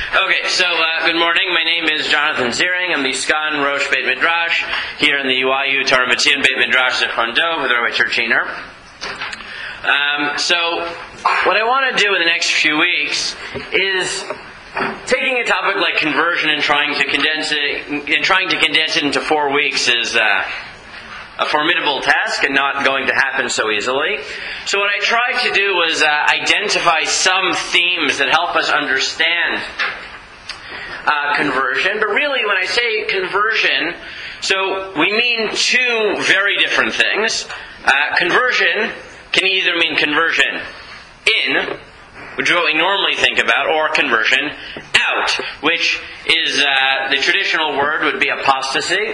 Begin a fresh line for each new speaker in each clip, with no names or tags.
Okay, so good morning. My name is Jonathan Ziering. I'm the Skan Rosh Beit Midrash here in the YU Torah V'Tzion Beit Midrash Zichron Dov with Rabbi Churchiner. So what I want to do in the next few weeks is taking a topic like conversion and trying to condense it into 4 weeks is a formidable task and not going to happen so easily. So what I tried to do was identify some themes that help us understand conversion. But really, when I say conversion, so we mean two very different things. Conversion can either mean conversion in, which is what we normally think about, or conversion out, which is the traditional word would be apostasy.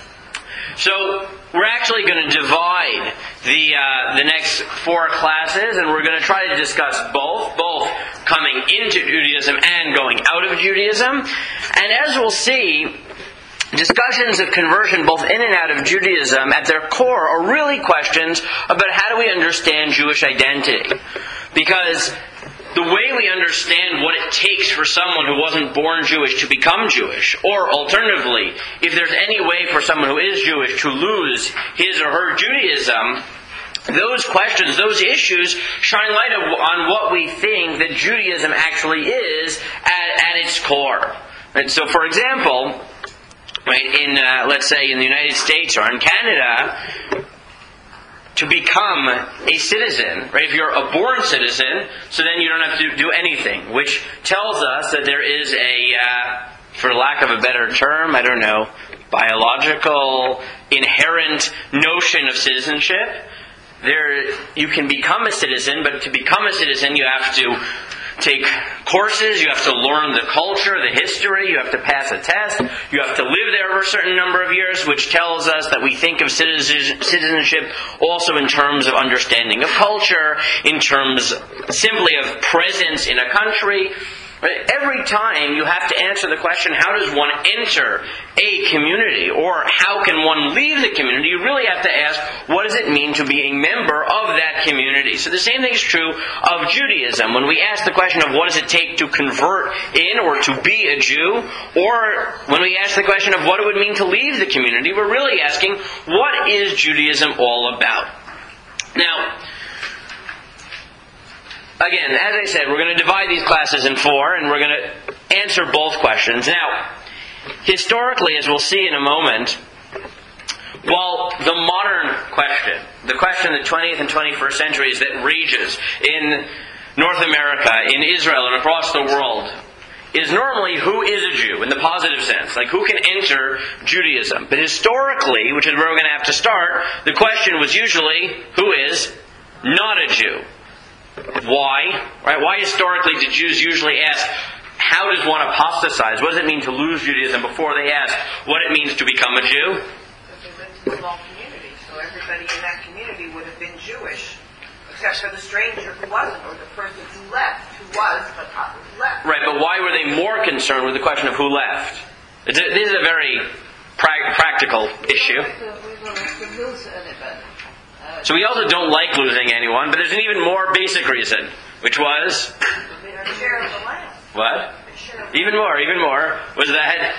So we're actually going to divide the next 4 classes, and we're going to try to discuss both coming into Judaism and going out of Judaism. And as we'll see, discussions of conversion both in and out of Judaism at their core are really questions about how do we understand Jewish identity. Because the way we understand what it takes for someone who wasn't born Jewish to become Jewish, or alternatively, if there's any way for someone who is Jewish to lose his or her Judaism, those questions, those issues shine light on what we think that Judaism actually is at its core. And so, for example, right, let's say in the United States or in Canada, to become a citizen, right? If you're a born citizen, so then you don't have to do anything, which tells us that there is a, for lack of a better term, I don't know, biological, inherent notion of citizenship. You can become a citizen, but to become a citizen, you have to take courses, you have to learn the culture, the history, you have to pass a test, you have to live there for a certain number of years, which tells us that we think of citizenship also in terms of understanding of culture, in terms simply of presence in a country. Every time you have to answer the question, how does one enter a community, or how can one leave the community, you really have to ask, what does it mean to be a member of that community? So the same thing is true of Judaism. When we ask the question of what does it take to convert in or to be a Jew, or when we ask the question of what it would mean to leave the community, we're really asking, what is Judaism all about? Now, again, as I said, we're going to divide these classes in 4, and we're going to answer both questions. Now, historically, as we'll see in a moment, while the modern question, the question of the 20th and 21st centuries that rages in North America, in Israel, and across the world, is normally who is a Jew, in the positive sense. Like, who can enter Judaism? But historically, which is where we're going to have to start, the question was usually, who is not a Jew? Why? Right? Why historically did Jews usually ask, how does one apostatize? What does it mean to lose Judaism before they ask what it means to become a Jew?
Because they lived in a small community, so everybody in that community would have been Jewish, except for the stranger who wasn't, or the person who left, who was, but not who left.
Right, but why were they more concerned with the question of who left? This is a very practical issue.
We don't have to lose anybody.
So we also don't like losing anyone, but there's an even more basic reason, which was...
Share of the land.
What? Even more. Was that...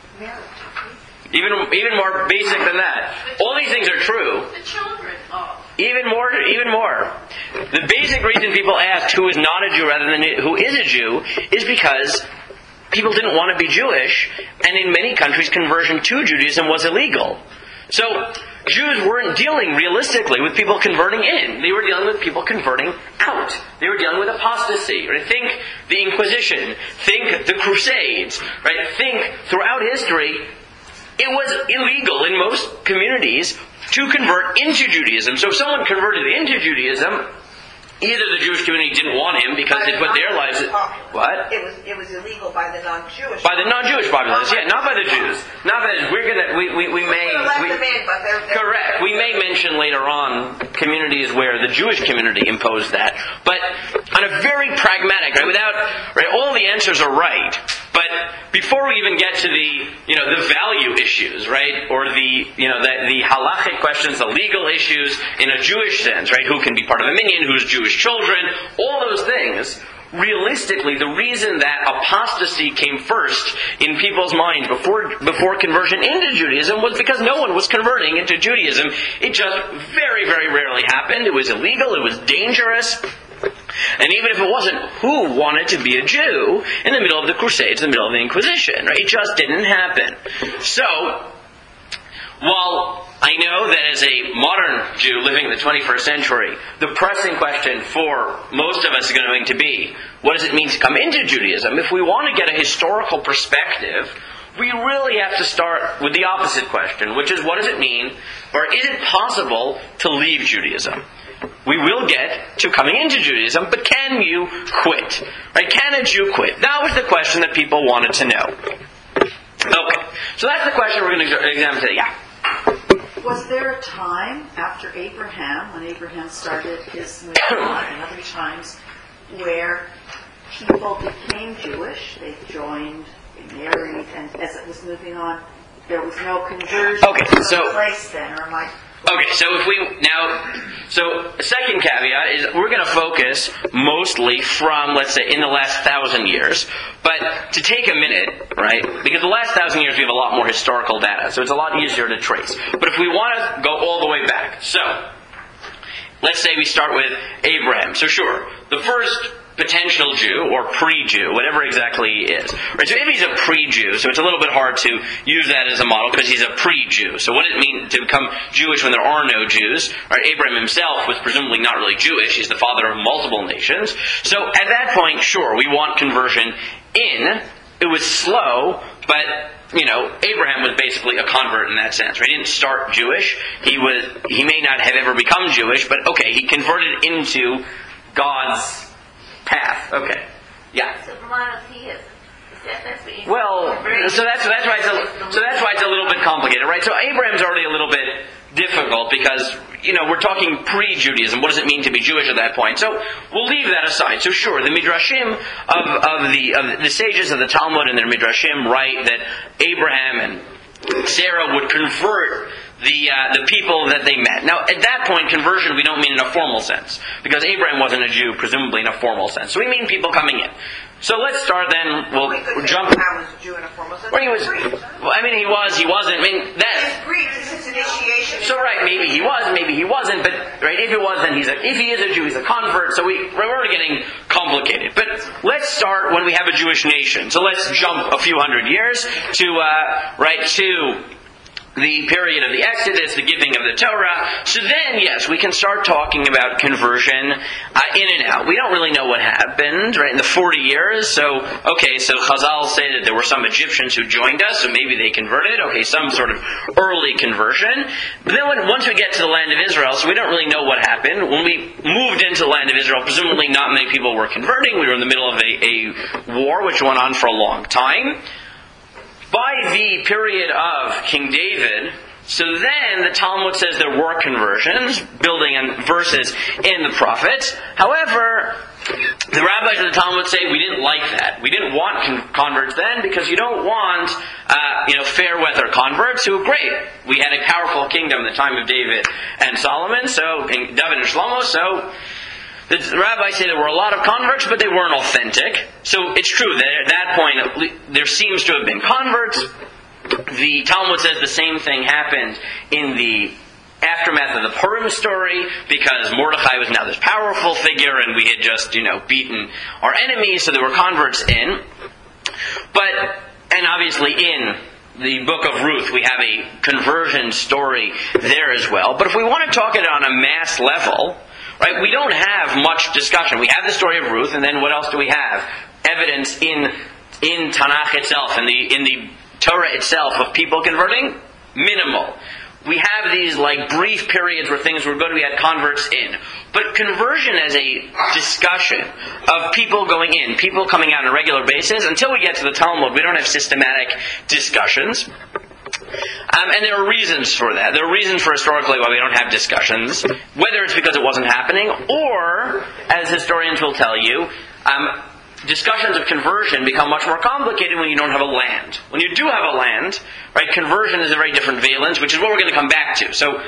Even more basic than that. All these things are true.
The children.
Even more. The basic reason people asked who is not a Jew rather than who is a Jew is because people didn't want to be Jewish, and in many countries conversion to Judaism was illegal. So Jews weren't dealing realistically with people converting in. They were dealing with people converting out. They were dealing with apostasy. Right? Think the Inquisition. Think the Crusades. Right? Think throughout history, it was illegal in most communities to convert into Judaism. So if someone converted into Judaism, either the Jewish community didn't want him because they put their lives... What?
It was illegal by the non-Jewish...
By the non-Jewish populace, yeah, not by the Jews. Not by the... We may... Correct. We may mention later on communities where the Jewish community imposed that. But on a very pragmatic, right, all the answers are right. But before we even get to the value issues, right, or the halachic questions, the legal issues in a Jewish sense, right, who can be part of a minyan, who's Jewish children, all those things, realistically, the reason that apostasy came first in people's minds before conversion into Judaism was because no one was converting into Judaism. It just very, very rarely happened. It was illegal. It was dangerous. And even if it wasn't, who wanted to be a Jew in the middle of the Crusades, in the middle of the Inquisition? Right? It just didn't happen. So, while I know that as a modern Jew living in the 21st century, the pressing question for most of us is going to be, what does it mean to come into Judaism? If we want to get a historical perspective, we really have to start with the opposite question, which is, what does it mean, or is it possible to leave Judaism? We will get to coming into Judaism, but can you quit? Right? Can a Jew quit? That was the question that people wanted to know. Okay, so that's the question we're going to examine today. Yeah.
Was there a time after Abraham, when Abraham started his movement, and other times, where people became Jewish? They joined, they married, and as it was moving on, there was no conversion to place then, or am I...
Okay, so the second caveat is we're going to focus mostly from, let's say, in the last 1,000 years. But to take a minute, right, because the last 1,000 years we have a lot more historical data, so it's a lot easier to trace. But if we want to go all the way back, so let's say we start with Abraham. So sure, the first potential Jew, or pre-Jew, whatever exactly he is. Right, so if he's a pre-Jew, so it's a little bit hard to use that as a model because he's a pre-Jew. So what does it mean to become Jewish when there are no Jews? Right, Abraham himself was presumably not really Jewish. He's the father of multiple nations. So at that point, sure, we want conversion in. It was slow, but Abraham was basically a convert in that sense. Right? He didn't start Jewish. He may not have ever become Jewish, but okay, he converted into God's path. Okay. Yeah.
So monotheism.
Well, so that's why it's a little bit complicated, right? So Abraham's already a little bit difficult because we're talking pre-Judaism. What does it mean to be Jewish at that point? So we'll leave that aside. So sure, the midrashim of the sages of the Talmud and their midrashim write that Abraham and Sarah would convert the people that they met. Now, at that point, conversion we don't mean in a formal sense, because Abraham wasn't a Jew, presumably in a formal sense. So we mean people coming in. So let's start then. We'll jump.
Abraham was a Jew in a formal sense.
Well, he was. Well, I mean, he was. He wasn't. I mean, that.
It's Greek. It's his initiation.
So right, maybe he was, maybe he wasn't. But right, if it was, then if he is a Jew, he's a convert. So we're already getting complicated. But let's start when we have a Jewish nation. So let's jump a few hundred years to the period of the Exodus, the giving of the Torah. So then, yes, we can start talking about conversion in and out. We don't really know what happened, right, in the 40 years. So Chazal say that there were some Egyptians who joined us, so maybe they converted. Okay, some sort of early conversion. But then once we get to the land of Israel, so we don't really know what happened. When we moved into the land of Israel, presumably not many people were converting. We were in the middle of a war which went on for a long time. By the period of King David, so then the Talmud says there were conversions, building on verses in the prophets. However, the rabbis of the Talmud say we didn't like that. We didn't want converts then because you don't want fair weather converts who are great. We had a powerful kingdom in the time of David and Solomon, David and Shlomo, so the rabbis say there were a lot of converts, but they weren't authentic. So it's true that at that point there seems to have been converts. The Talmud says the same thing happened in the aftermath of the Purim story, because Mordechai was now this powerful figure and we had just, beaten our enemies, so there were converts in. And obviously in the book of Ruth, we have a conversion story there as well. But if we want to talk it on a mass level, right, we don't have much discussion. We have the story of Ruth, and then what else do we have? Evidence in Tanakh itself, in the Torah itself, of people converting? Minimal. We have these brief periods where things were good, we had converts in. But conversion as a discussion of people going in, people coming out on a regular basis, until we get to the Talmud, we don't have systematic discussions. And there are reasons for that. There are reasons for historically why we don't have discussions, whether it's because it wasn't happening, or, as historians will tell you, discussions of conversion become much more complicated when you don't have a land. When you do have a land, right, conversion is a very different valence, which is what we're going to come back to. So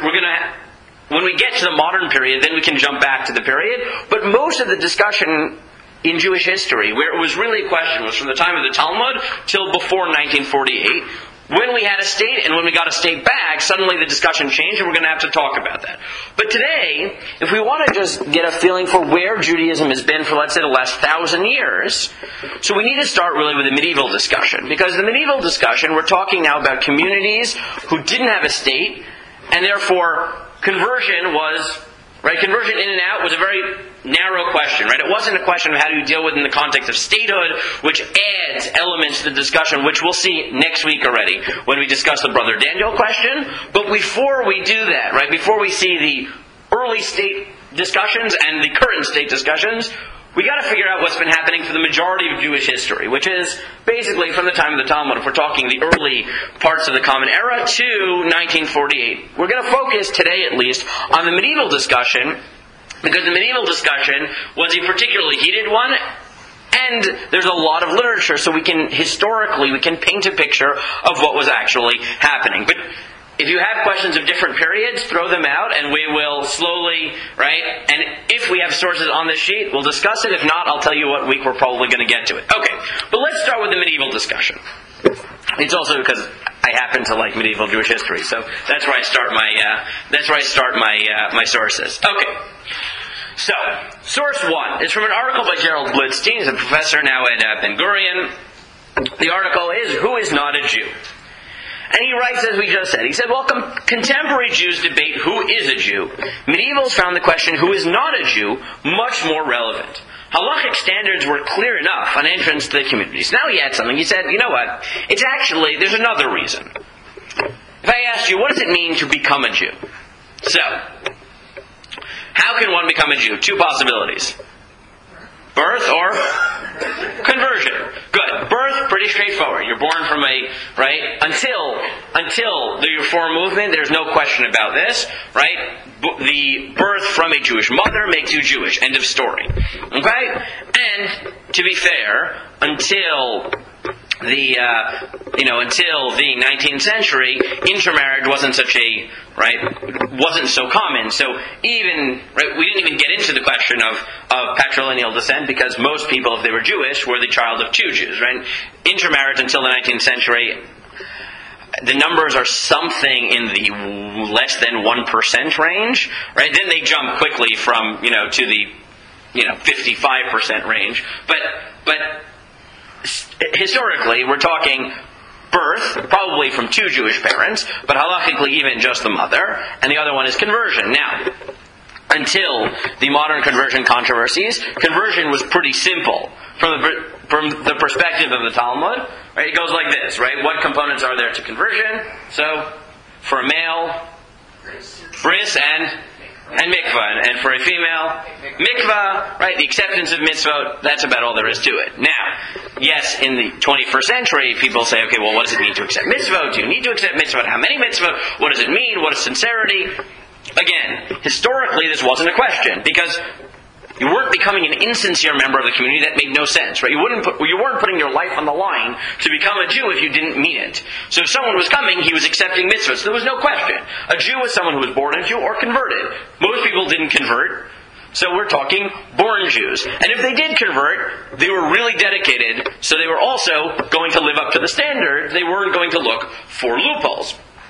when we get to the modern period, then we can jump back to the period. But most of the discussion in Jewish history where it was really a question was from the time of the Talmud till before 1948. When we had a state and when we got a state back, suddenly the discussion changed and we're going to have to talk about that. But today, if we want to just get a feeling for where Judaism has been for, let's say, the last 1,000 years, so we need to start really with the medieval discussion. Because the medieval discussion, we're talking now about communities who didn't have a state, and therefore conversion was, right, conversion in and out was a very narrow question, right? It wasn't a question of how do you deal with in the context of statehood, which adds elements to the discussion, which we'll see next week already when we discuss the Brother Daniel question. But before we do that, right, before we see the early state discussions and the current state discussions, we got to figure out what's been happening for the majority of Jewish history, which is basically from the time of the Talmud, if we're talking the early parts of the Common Era, to 1948. We're going to focus today, at least, on the medieval discussion, because the medieval discussion was a particularly heated one, and there's a lot of literature, so we can paint a picture of what was actually happening. But if you have questions of different periods, throw them out, and we will slowly, right? And if we have sources on this sheet, we'll discuss it. If not, I'll tell you what week we're probably going to get to it. Okay, but let's start with the medieval discussion. It's also because I happen to like medieval Jewish history, so that's where I start my sources. Okay. So, source 1 is from an article by Gerald Blitzstein. He's a professor now at Ben Gurion. The article is, Who is Not a Jew? And he writes, as we just said, he said, well, contemporary Jews debate who is a Jew. Medievals found the question, who is not a Jew, much more relevant. Halachic standards were clear enough on entrance to the communities. Now he had something. He said, you know what? There's another reason. If I asked you, what does it mean to become a Jew? So, how can one become a Jew? 2 possibilities. Birth or conversion. Good. Birth, pretty straightforward. You're born from until the Reform movement, there's no question about this, right? The birth from a Jewish mother makes you Jewish. End of story. Okay? And, to be fair, until the 19th century, intermarriage wasn't wasn't so common. So even, we didn't even get into the question of patrilineal descent because most people, if they were Jewish, were the child of 2 Jews, right? Intermarriage until the 19th century, the numbers are something in the less than 1% range, right? Then they jump quickly from, to the, 55% range. But historically, we're talking birth, probably from 2 Jewish parents, but halachically even just the mother, and the other one is conversion. Now, until the modern conversion controversies, conversion was pretty simple from the perspective of the Talmud. Right? It goes like this, right? What components are there to conversion? So, for a male, bris and mikvah, and for a female, mikvah, right? The acceptance of mitzvot, that's about all there is to it. Now, yes, in the 21st century, people say, okay, well, what does it mean to accept mitzvot? Do you need to accept mitzvot? How many mitzvot? What does it mean? What is sincerity? Again, historically, this wasn't a question, because you weren't becoming an insincere member of the community. That made no sense, right? You weren't putting your life on the line to become a Jew if you didn't mean it. So if someone was coming, he was accepting mitzvahs. So there was no question. A Jew was someone who was born a Jew or converted. Most people didn't convert. So we're talking born Jews. And if they did convert, they were really dedicated, so they were also going to live up to the standard. They weren't going to look for loopholes.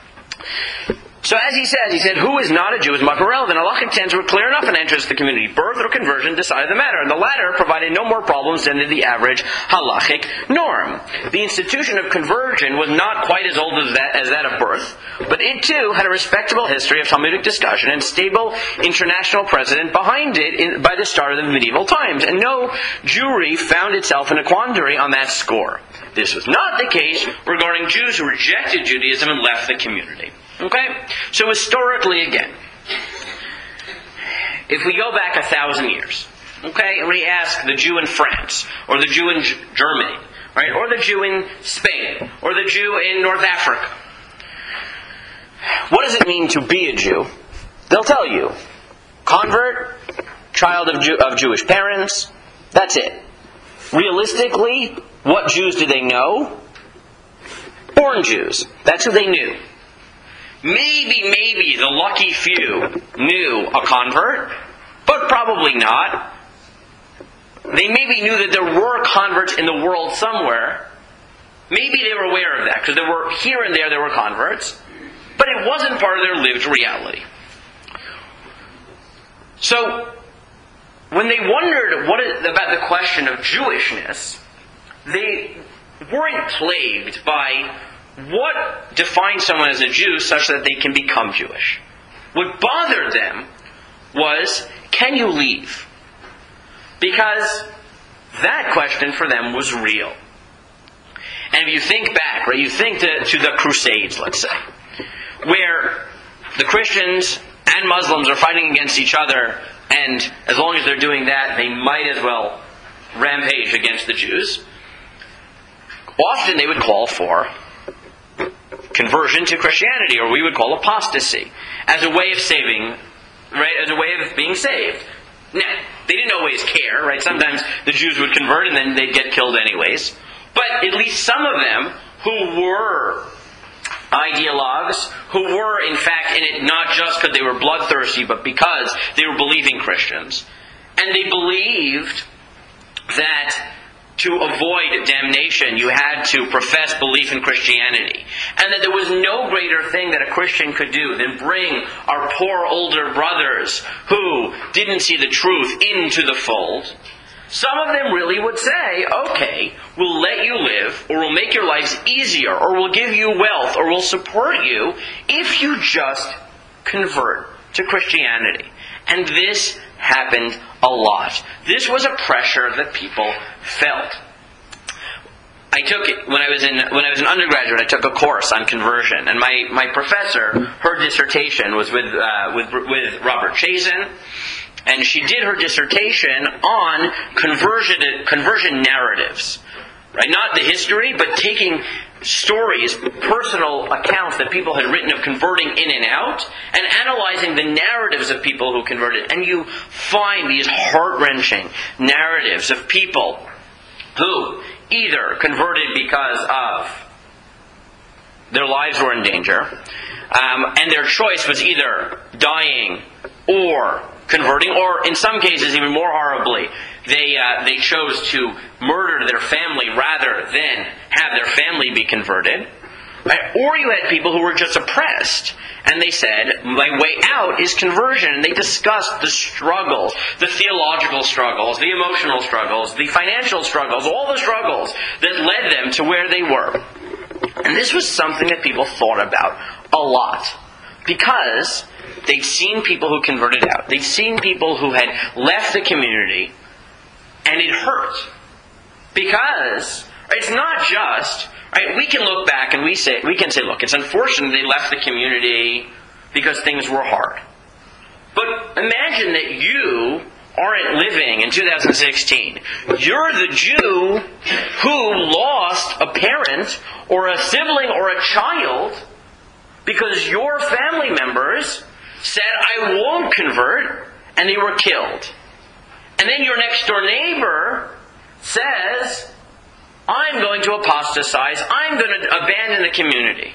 So as he said, who is not a Jew is much more relevant. Halachic standards were clear enough and entrance to the community. Birth or conversion decided the matter. And the latter provided no more problems than the average halachic norm. The institution of conversion was not quite as old as that of birth, but it too had a respectable history of Talmudic discussion and stable international precedent behind it by the start of the medieval times. And no Jewry found itself in a quandary on that score. This was not the case regarding Jews who rejected Judaism and left the community. Okay? So historically again, if we go back 1,000 years, okay, and we ask the Jew in France, or the Jew in Germany, right, or the Jew in Spain, or the Jew in North Africa, what does it mean to be a Jew? They'll tell you, convert, child of Jewish parents, that's it. Realistically, what Jews do they know? Born Jews. That's who they knew. Maybe the lucky few knew a convert, but probably not. They maybe knew that there were converts in the world somewhere. Maybe they were aware of that, because there were, here and there were converts. But it wasn't part of their lived reality. So, when they wondered about the question of Jewishness, they weren't plagued by what defines someone as a Jew such that they can become Jewish. What bothered them was, can you leave? Because that question for them was real. And if you think back, right, you think to the Crusades, let's say, where the Christians and Muslims are fighting against each other, and as long as they're doing that, they might as well rampage against the Jews. Often they would call for conversion to Christianity, or we would call apostasy, as a way of saving, right, as a way of being saved. Now, they didn't always care, right? Sometimes the Jews would convert and then they'd get killed anyways. But at least some of them who were ideologues, who were in fact in it not just because they were bloodthirsty, but because they were believing Christians. And they believed that to avoid damnation, you had to profess belief in Christianity. And that there was no greater thing that a Christian could do than bring our poor older brothers who didn't see the truth into the fold. Some of them really would say, okay, we'll let you live, or we'll make your lives easier, or we'll give you wealth, or we'll support you if you just convert to Christianity. And this happened a lot. This was a pressure that people felt. I took it when I was an undergraduate. I took a course on conversion, and my professor, her dissertation was with Robert Chazen, and she did her dissertation on conversion narratives, right? Not the history, but taking stories, personal accounts that people had written of converting in and out, and analyzing the narratives of people who converted. And you find these heart-wrenching narratives of people who either converted because of their lives were in danger, and their choice was either dying or converting, or in some cases, even more horribly, they chose to murder their family rather than have their family be converted. Right? Or you had people who were just oppressed, and they said, my way out is conversion. And they discussed the struggles, the theological struggles, the emotional struggles, the financial struggles, all the struggles that led them to where they were. And this was something that people thought about a lot, because they'd seen people who converted out. They'd seen people who had left the community, and it hurt. Because it's not just, right, we can look back and we can say, look, it's unfortunate they left the community because things were hard. But imagine that you aren't living in 2016. You're the Jew who lost a parent or a sibling or a child because your family members said, I won't convert, and they were killed. And then your next door neighbor says, I'm going to apostatize, I'm going to abandon the community.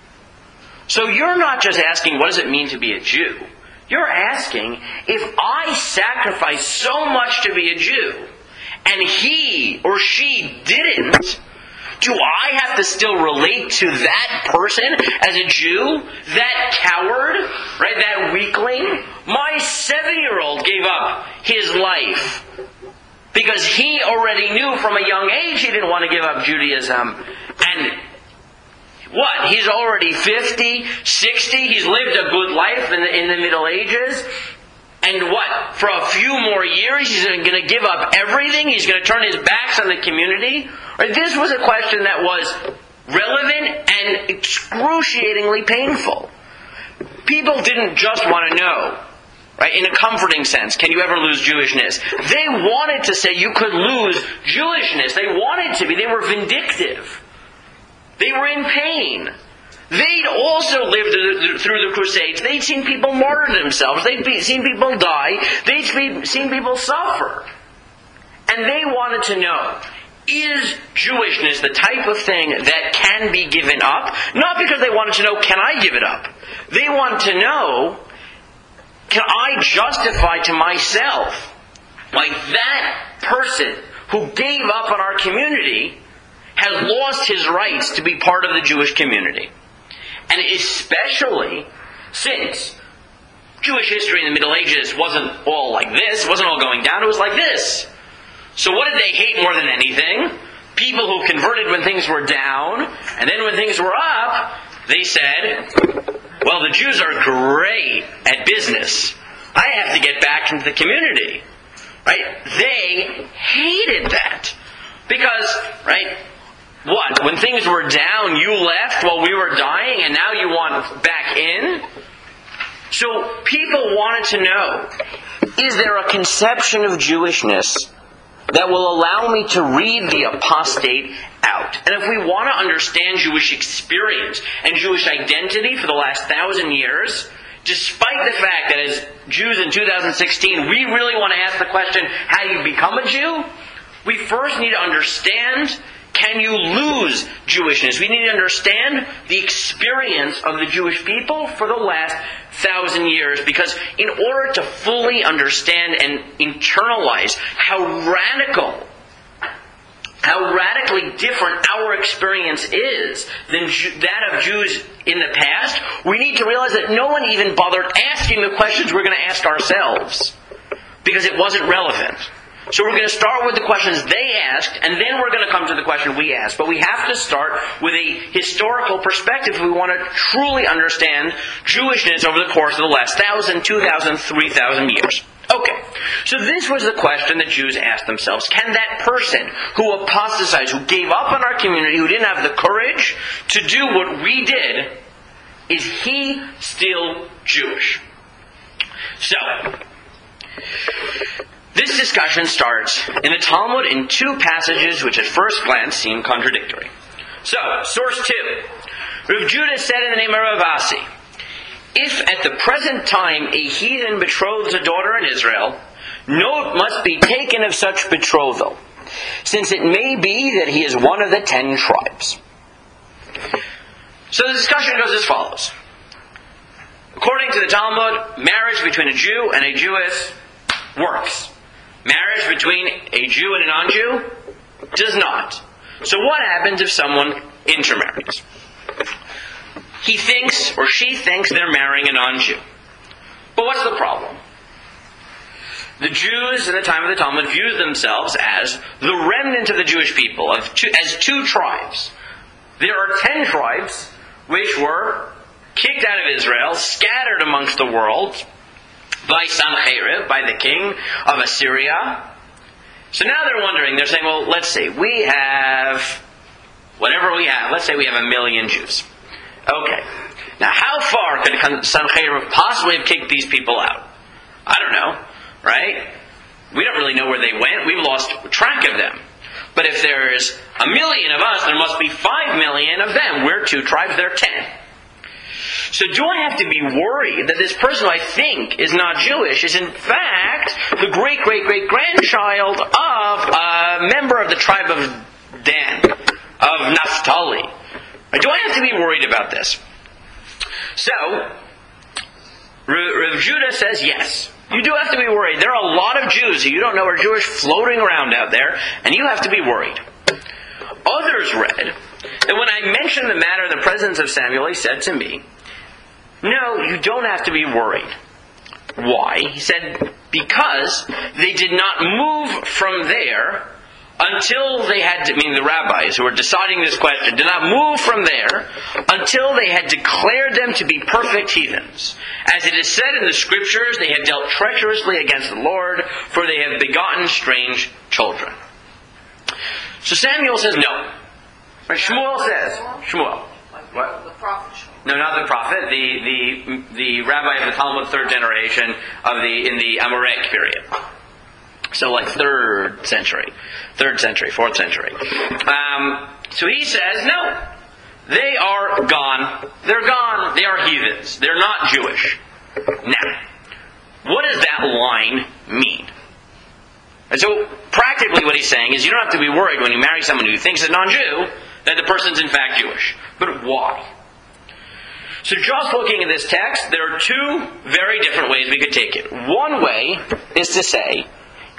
So you're not just asking, what does it mean to be a Jew? You're asking, if I sacrifice so much to be a Jew, and he or she didn't, do I have to still relate to that person as a Jew? That coward? Right? That weakling? My 7-year-old gave up his life because he already knew from a young age he didn't want to give up Judaism. And what? He's already 50, 60. He's lived a good life in the Middle Ages. And what? For a few more years, he's going to give up everything? He's going to turn his back on the community? Right? This was a question that was relevant and excruciatingly painful. People didn't just want to know, right, in a comforting sense, can you ever lose Jewishness? They wanted to say you could lose Jewishness. They wanted to be. They were vindictive. They were in pain. They'd also lived through the Crusades. They'd seen people martyr themselves. They'd seen people die. They'd seen people suffer. And they wanted to know, is Jewishness the type of thing that can be given up? Not because they wanted to know, can I give it up? They wanted to know, can I justify to myself like that person who gave up on our community has lost his rights to be part of the Jewish community. And especially since Jewish history in the Middle Ages wasn't all like this, wasn't all going down, it was like this. So what did they hate more than anything? People who converted when things were down, and then when things were up, they said, well, the Jews are great at business. I have to get back into the community. Right? They hated that. Because, right, what? When things were down, you left while we were dying, and now you want back in? So people wanted to know, is there a conception of Jewishness that will allow me to read the apostate out? And if we want to understand Jewish experience and Jewish identity for the last 1,000 years, despite the fact that as Jews in 2016, we really want to ask the question, how do you become a Jew? We first need to understand, can you lose Jewishness? We need to understand the experience of the Jewish people for the last 1,000 years. Because in order to fully understand and internalize how radically different our experience is than that of Jews in the past, we need to realize that no one even bothered asking the questions we're going to ask ourselves, because it wasn't relevant. So we're going to start with the questions they asked, and then we're going to come to the question we asked. But we have to start with a historical perspective if we want to truly understand Jewishness over the course of the last 1,000, 2,000, 3,000 years. Okay, so this was the question that Jews asked themselves. Can that person who apostatized, who gave up on our community, who didn't have the courage to do what we did, is he still Jewish? So, this discussion starts in the Talmud in two passages which at first glance seem contradictory. So, source 2. Rav Judah said in the name of Rav Asi, if at the present time a heathen betroths a daughter in Israel, note must be taken of such betrothal, since it may be that he is one of the 10 tribes. So the discussion goes as follows. According to the Talmud, marriage between a Jew and a Jewess works. Marriage between a Jew and a non-Jew does not. So what happens if someone intermarries? He thinks, or she thinks, they're marrying a non-Jew. But what's the problem? The Jews at the time of the Talmud viewed themselves as the remnant of the Jewish people, as 2 tribes. There are 10 tribes which were kicked out of Israel, scattered amongst the world by Sanherib, by the king of Assyria. So now they're wondering, they're saying, well, let's see, we have whatever we have. Let's say we have 1 million Jews. Okay. Now, how far could Sanherib possibly have kicked these people out? I don't know, right? We don't really know where they went. We've lost track of them. But if there's 1 million of us, there must be 5 million of them. We're 2 tribes, they're 10. So do I have to be worried that this person who I think is not Jewish is in fact the great-great-great-grandchild of a member of the tribe of Dan, of Naphtali? Do I have to be worried about this? So, Rav Judah says yes. You do have to be worried. There are a lot of Jews who you don't know are Jewish floating around out there, and you have to be worried. Others read that when I mentioned the matter in the presence of Samuel, he said to me, no, you don't have to be worried. Why? He said, because they did not move from there until they had to, meaning the rabbis who were deciding this question, did not move from there until they had declared them to be perfect heathens. As it is said in the scriptures, they have dealt treacherously against the Lord, for they have begotten strange children. So Samuel says no. Shmuel says, Shmuel. What?
The prophet Shmuel.
No, not the prophet. The rabbi of the Talmud, 3rd generation in the Amoraic period. So like 3rd century, 4th century. So he says, no, they are gone. They're gone. They are heathens. They're not Jewish. Now, what does that line mean? And so practically what he's saying is you don't have to be worried when you marry someone who thinks is non-Jew that the person's in fact Jewish. But why? So just looking at this text, there are 2 very different ways we could take it. One way is to say,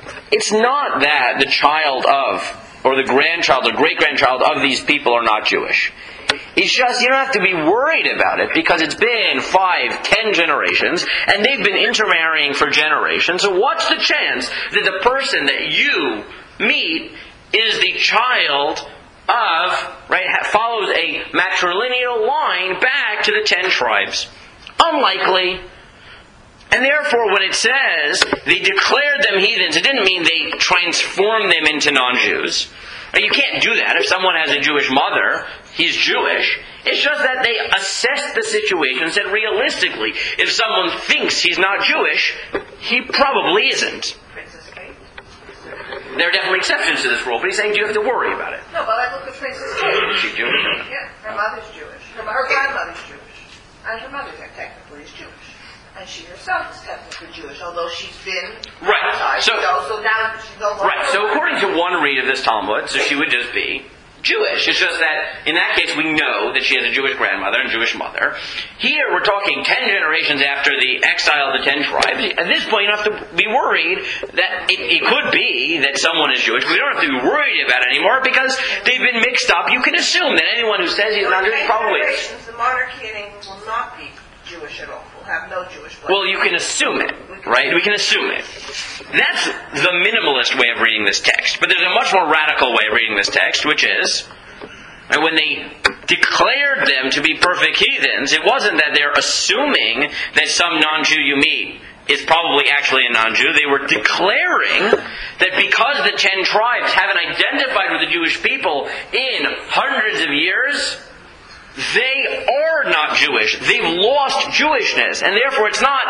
it's not that the child of, or the grandchild or great-grandchild of these people are not Jewish. It's just, you don't have to be worried about it because it's been 5, 10 generations, and they've been intermarrying for generations. So what's the chance that the person that you meet is the child of, right, follows a matrilineal line back to the 10 tribes? Unlikely. And therefore, when it says they declared them heathens, it didn't mean they transformed them into non-Jews. You can't do that. If someone has a Jewish mother, he's Jewish. It's just that they assessed the situation and said realistically, if someone thinks he's not Jewish, he probably isn't.
Princess Kate?
There are definitely exceptions to this rule, but he's saying, do you have to worry about it?
No, but I look at Princess Kate.
Is she Jewish?
Yeah, her mother's Jewish. Her grandmother's Jewish. And her mother technically is Jewish. And she herself is technically Jewish, although she's been
right. So
now she's no longer.
Right. So according to one read of this Talmud, so she would just be Jewish. It's just that in that case we know that she has a Jewish grandmother and Jewish mother. Here we're talking 10 generations after the exile of the 10 tribes. At this point you don't have to be worried that it could be that someone is Jewish. We don't have to be worried about it anymore because they've been mixed up. You can assume that anyone who says he's not Jewish probably is.
The monarchy in England will not be Jewish at all. We'll have no Jewish blood.
Well, you can assume it, right? We can assume it. That's the minimalist way of reading this text. But there's a much more radical way of reading this text, which is, when they declared them to be perfect heathens, it wasn't that they're assuming that some non-Jew you meet is probably actually a non-Jew. They were declaring that because the 10 tribes haven't identified with the Jewish people in hundreds of years, they are not Jewish. They've lost Jewishness. And therefore it's not,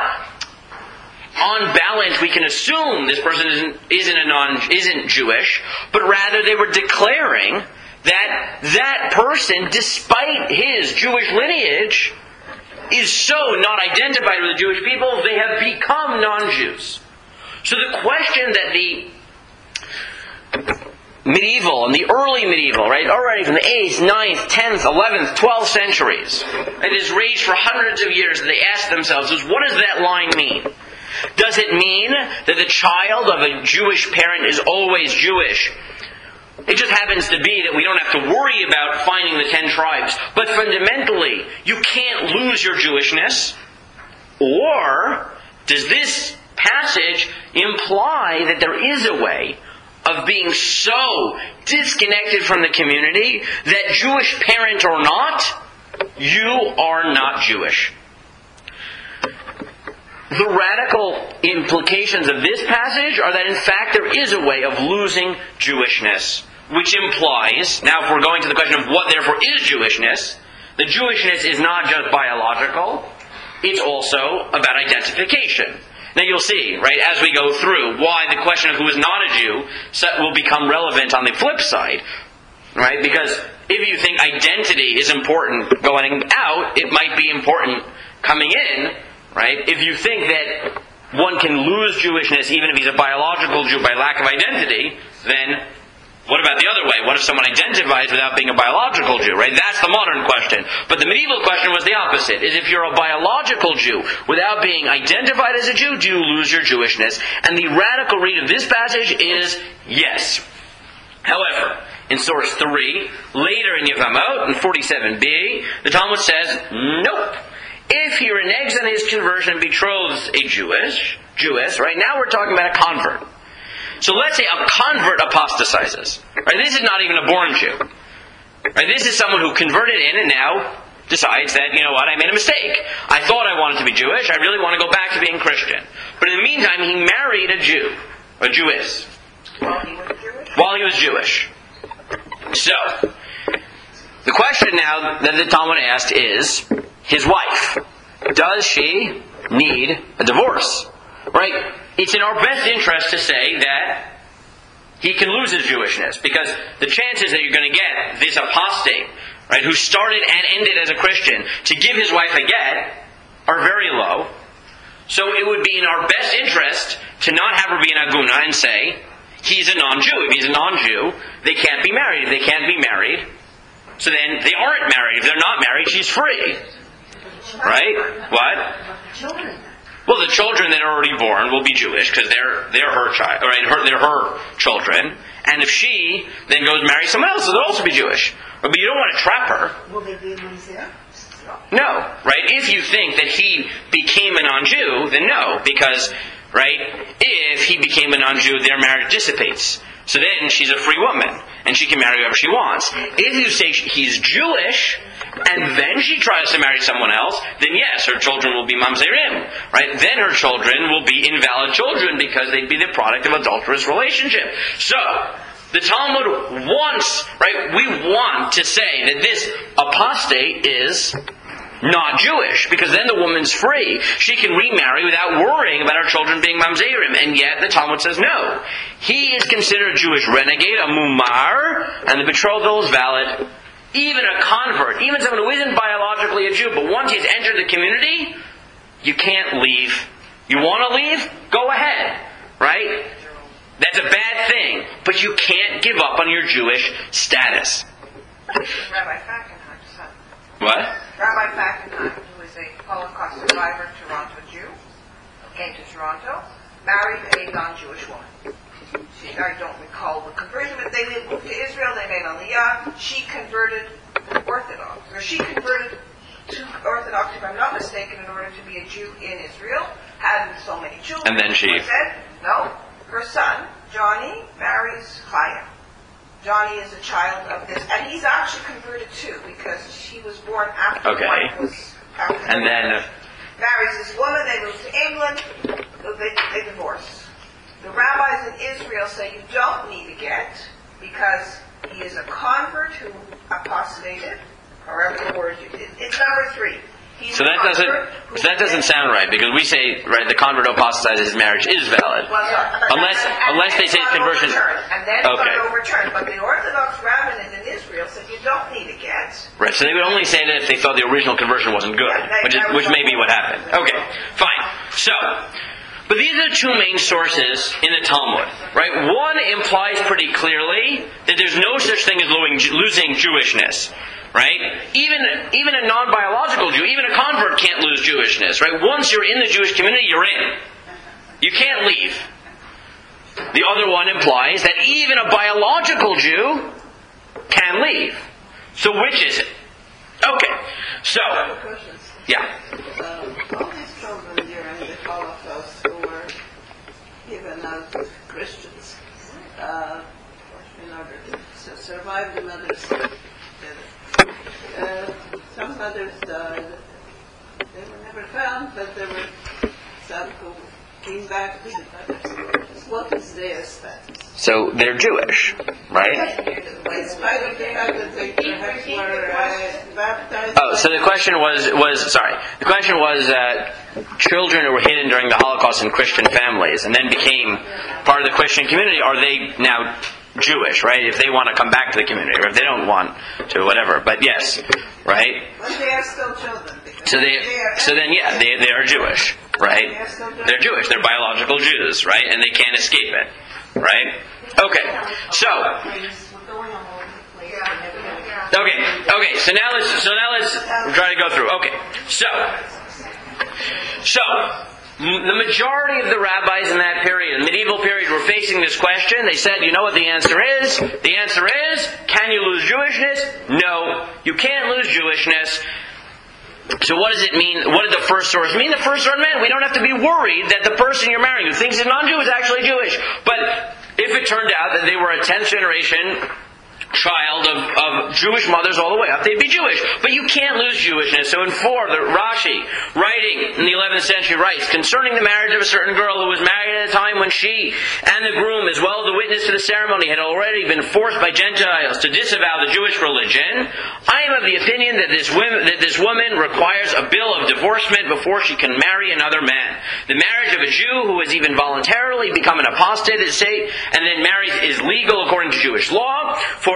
on balance, we can assume this person isn't Jewish, but rather they were declaring that person, despite his Jewish lineage, is so not identified with the Jewish people, they have become non-Jews. So the question that the medieval and the early medieval, right, already from the 8th, 9th, 10th, 11th, 12th centuries, it has raged for hundreds of years, and they ask themselves, what does that line mean? Does it mean that the child of a Jewish parent is always Jewish? It just happens to be that we don't have to worry about finding the 10 tribes. But fundamentally, you can't lose your Jewishness. Or does this passage imply that there is a way of being so disconnected from the community that Jewish parent or not, you are not Jewish? The radical implications of this passage are that in fact there is a way of losing Jewishness, which implies, now if we're going to the question of what therefore is Jewishness, the Jewishness is not just biological, it's also about identification. Now you'll see, right, as we go through, why the question of who is not a Jew will become relevant on the flip side, right? Because if you think identity is important going out, it might be important coming in, right? If you think that one can lose Jewishness even if he's a biological Jew by lack of identity, then what about the other way? What if someone identifies without being a biological Jew, right? That's the modern question. But the medieval question was the opposite, is if you're a biological Jew without being identified as a Jew, do you lose your Jewishness? And the radical read of this passage is yes. However, in source 3, later in Yevamot, in 47b, the Talmud says, nope. If he reneges on his conversion and betroths a Jewess, right? Now we're talking about a convert. So let's say a convert apostatizes. Right? This is not even a born Jew. Right? This is someone who converted in and now decides that, you know what, I made a mistake. I thought I wanted to be Jewish. I really want to go back to being Christian. But in the meantime, he married a Jew, a Jewess. While he was Jewish. So, the question now that the Talmud asked is, his wife, does she need a divorce? Right? It's in our best interest to say that he can lose his Jewishness, because the chances that you're going to get this apostate, right, who started and ended as a Christian, to give his wife a get are very low. So it would be in our best interest to not have her be an aguna and say, he's a non-Jew. If he's a non-Jew, they can't be married. If they can't be married, so then they aren't married. If they're not married, she's free. Right? What? Well, the children that are already born will be Jewish because they're her child, right? They're her children. And if she then goes marry someone else, they'll also be Jewish. But you don't want to trap her.
Will they be Mamzer?
No, right? If you think that he became a non-Jew, then no, because, right, if he became a non-Jew, their marriage dissipates. So then she's a free woman, and she can marry whoever she wants. If you say he's Jewish, and then she tries to marry someone else, then yes, her children will be mamzerim, right? Then her children will be invalid children because they'd be the product of adulterous relationship. So, the Talmud wants, right, we want to say that this apostate is not Jewish, because then the woman's free. She can remarry without worrying about her children being mamzerim. And yet the Talmud says no. He is considered a Jewish renegade, a mumar, and the betrothal is valid. Even a convert, even someone who isn't biologically a Jew, but once he's entered the community, you can't leave. You want to leave? Go ahead. Right? That's a bad thing. But you can't give up on your Jewish status.
Rabbi Falkenheim's son.
What?
Rabbi Falkenheim, who is a Holocaust survivor, Toronto Jew, came to Toronto, married a non-Jewish woman. I don't recall the conversion, but they moved to Israel, they made Aliyah. She converted to Orthodox, or she converted to Orthodox, if I'm not mistaken, in order to be a Jew in Israel, had so many children.
And then she
said, no, her son, Johnny, marries Chaya. Johnny is a child of this, and he's actually converted too, because she was born after
Okay.
wife was after
And then
marries this woman, they move to England, they divorce. The rabbis in Israel say you don't need a get, because he is a convert who apostated, however the word you did. It's number 3. He's
So that doesn't sound right, because we say, right, the convert who apostatizes, his marriage is valid. Unless they say conversion.
And then
Okay.
got overturned. But the Orthodox rabbinate in Israel said you don't need a get.
Right, so they would only say that if they thought the original conversion wasn't good, which may be what happened. Okay, fine. So, but these are the two main sources in the Talmud, right? One implies pretty clearly that there's no such thing as losing Jewishness, right? Even a non-biological Jew, even a convert can't lose Jewishness, right? Once you're in the Jewish community, you're in. You can't leave. The other one implies that even a biological Jew can leave. So which is it? Okay, so, yeah.
All these children during the Holocaust who were given out as Christians in order to survive the mother's some mothers died. They were never found, but there were some who came back with the mothers. What is their status?
So they're Jewish, right?
In spite of the fact that they perhaps were baptized.
Oh, so the question was the question was children who were hidden during the Holocaust in Christian families and then became part of the Christian community, are they now Jewish, right? If they want to come back to the community, or if they don't want to, whatever. But yes, right?
But they are still children.
So they are Jewish, right? They're Jewish. They're biological Jews, right? And they can't escape it, right? Okay. So now let's try to go through. Okay. So the majority of the rabbis in that period, the medieval period, were facing this question. They said, you know what the answer is? The answer is, can you lose Jewishness? No, you can't lose Jewishness. So what does it mean? What did the first source mean? The first source meant we don't have to be worried that the person you're marrying who thinks he's non-Jew is actually Jewish. But if it turned out that they were a 10th generation child of Jewish mothers all the way up, they'd be Jewish. But you can't lose Jewishness. So in 4, the Rashi, writing in the 11th century, writes, concerning the marriage of a certain girl who was married at a time when she and the groom, as well as the witness to the ceremony, had already been forced by Gentiles to disavow the Jewish religion, I am of the opinion that this woman requires a bill of divorcement before she can marry another man. The marriage of a Jew who has even voluntarily become an apostate and then marries is legal according to Jewish law, for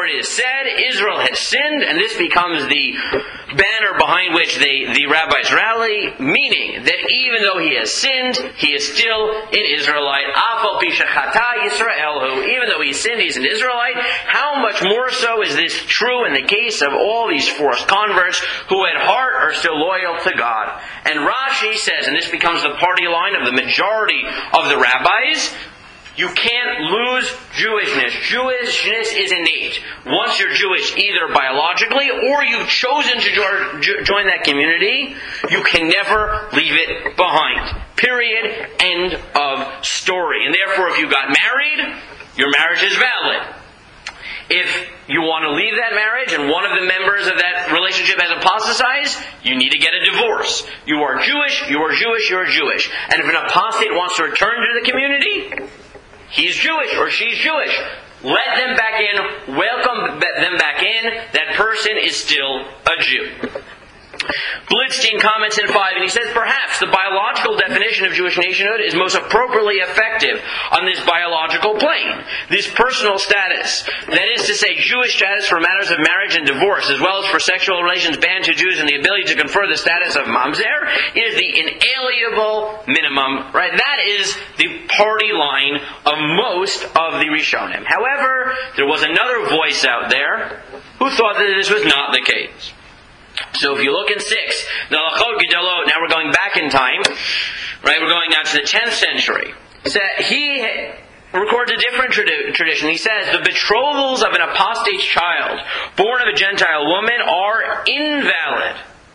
it is said, Israel has sinned, and this becomes the banner behind which the rabbis rally, meaning that even though he has sinned, he is still an Israelite. Afal pi shechata Yisraelhu. Even though he sinned, he's an Israelite. How much more so is this true in the case of all these forced converts who at heart are still loyal to God? And Rashi says, and this becomes the party line of the majority of the rabbis, you can't lose Jewishness. Jewishness is innate. Once you're Jewish, either biologically or you've chosen to join that community, you can never leave it behind. Period. End of story. And therefore, if you got married, your marriage is valid. If you want to leave that marriage and one of the members of that relationship has apostatized, you need to get a divorce. You are Jewish, you are Jewish, you are Jewish. And if an apostate wants to return to the community, he's Jewish or she's Jewish. Let them back in. Welcome them back in. That person is still a Jew. Blitzstein comments in 5, and he says, perhaps the biological definition of Jewish nationhood is most appropriately effective on this biological plane. This personal status, that is to say, Jewish status for matters of marriage and divorce, as well as for sexual relations banned to Jews and the ability to confer the status of mamzer, is the inalienable minimum, right? That is the party line of most of the Rishonim. However, there was another voice out there who thought that this was not the case. So if you look in 6, the Halachot Gedolot, now we're going back in time, right? We're going now to the 10th century. So he records a different tradition. He says, the betrothals of an apostate child born of a Gentile woman are invalid.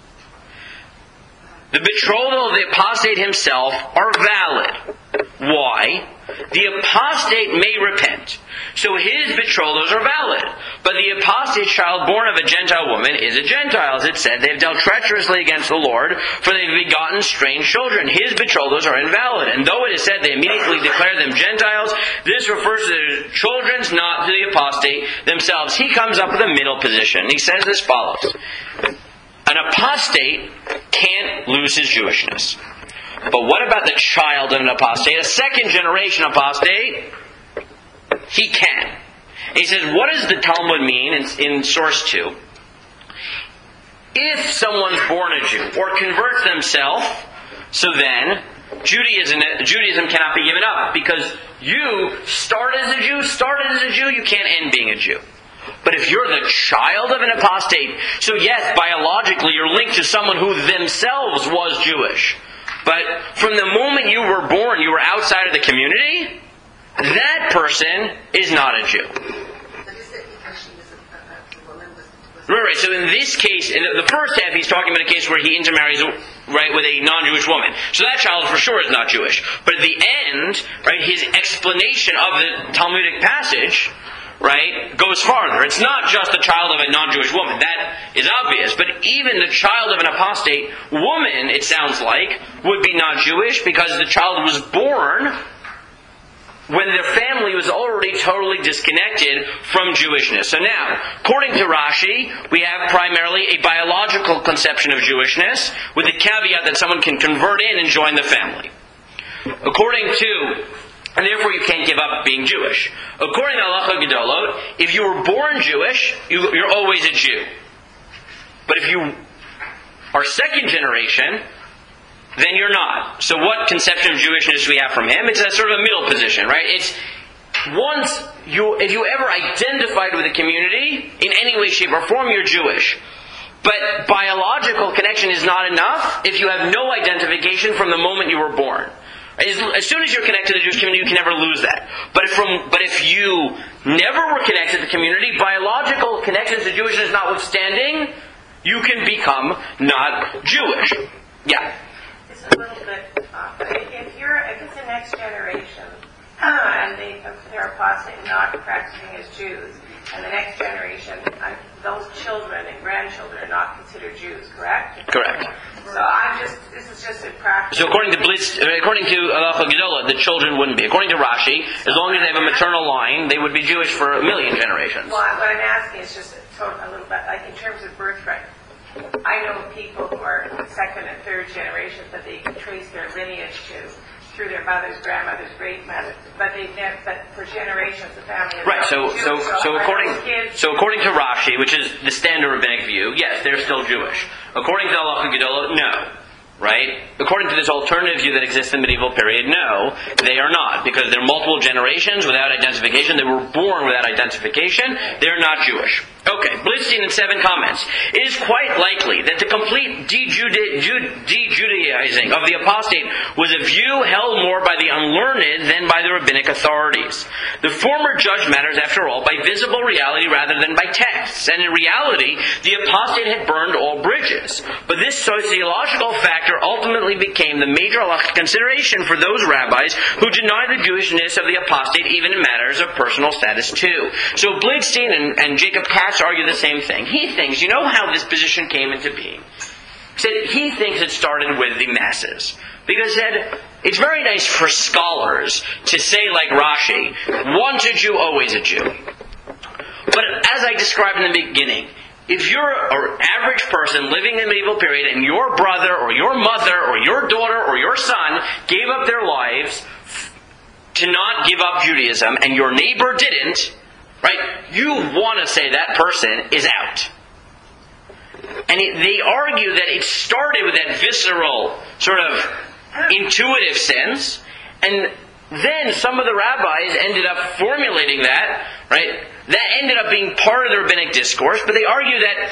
The betrothal of the apostate himself are valid. Why? The apostate may repent, so his betrothals are valid. But the apostate child born of a Gentile woman is a Gentile. As it said, they have dealt treacherously against the Lord, for they have begotten strange children. His betrothals are invalid. And though it is said they immediately declare them Gentiles, this refers to their children's, not to the apostate themselves. He comes up with a middle position. He says as follows. An apostate can't lose his Jewishness. But what about the child of an apostate? A second generation apostate? He can. And he says, what does the Talmud mean in source 2? If someone's born a Jew or converts themselves, so then Judaism cannot be given up, because you started as a Jew, you can't end being a Jew. But if you're the child of an apostate, so yes, biologically you're linked to someone who themselves was Jewish. But from the moment you were born, you were outside of the community, that person is not a Jew. Right, so in this case, in the first half, he's talking about a case where he intermarries, right, with a non-Jewish woman. So that child for sure is not Jewish. But at the end, right, his explanation of the Talmudic passage, right, goes farther. It's not just the child of a non-Jewish woman. That is obvious. But even the child of an apostate woman, it sounds like, would be not Jewish, because the child was born when their family was already totally disconnected from Jewishness. So now, according to Rashi, we have primarily a biological conception of Jewishness, with the caveat that someone can convert in and join the family. And therefore you can't give up being Jewish. According to Halachot Gedolot, if you were born Jewish, you're always a Jew. But if you are second generation, then you're not. So what conception of Jewishness do we have from him? It's a sort of a middle position, right? It's if you ever identified with a community in any way, shape, or form, you're Jewish. But biological connection is not enough if you have no identification from the moment you were born. As soon as you're connected to the Jewish community, you can never lose that. But if you never were connected to the community, biological connections to Jewishness notwithstanding, you can become not Jewish. Yeah.
It's a little bit if it's the next generation, and they're apostate and not practicing as Jews, and the next generation, those children and grandchildren are not considered Jews, correct?
Correct.
So this is just in practice.
So according to Halachot Gedolot, the children wouldn't be. According to Rashi, as long as they have a maternal line, they would be Jewish for a million generations.
Well, what I'm asking is just a little bit, like in terms of birthright. I know people who are second and third generations that they can trace their lineage to, through their mothers, grandmothers, great mothers, but for generations the family has
Right.
been Jewish.
So according to Rashi, which is the standard rabbinic view, yes, they're still Jewish. According to the Halacha Gedola, no. Right? According to this alternative view that exists in the medieval period, no, they are not. Because they're multiple generations without identification. They were born without identification. They're not Jewish. Okay, Blitzstein in 7 comments. It is quite likely that the complete de-Judaizing of the apostate was a view held more by the unlearned than by the rabbinic authorities. The former judged matters, after all, by visible reality rather than by texts. And in reality, the apostate had burned all bridges. But this sociological factor ultimately became the major halachic consideration for those rabbis who denied the Jewishness of the apostate even in matters of personal status too. So Blitzstein and Jacob Katz argue the same thing. He thinks, you know how this position came into being? He thinks it started with the masses. Because it's very nice for scholars to say, like Rashi, once a Jew, always a Jew. But as I described in the beginning, if you're an average person living in the medieval period and your brother or your mother or your daughter or your son gave up their lives to not give up Judaism and your neighbor didn't, right, you want to say that person is out. And they argue that it started with that visceral, sort of intuitive sense, and then some of the rabbis ended up formulating that, right? That ended up being part of the rabbinic discourse, but they argue that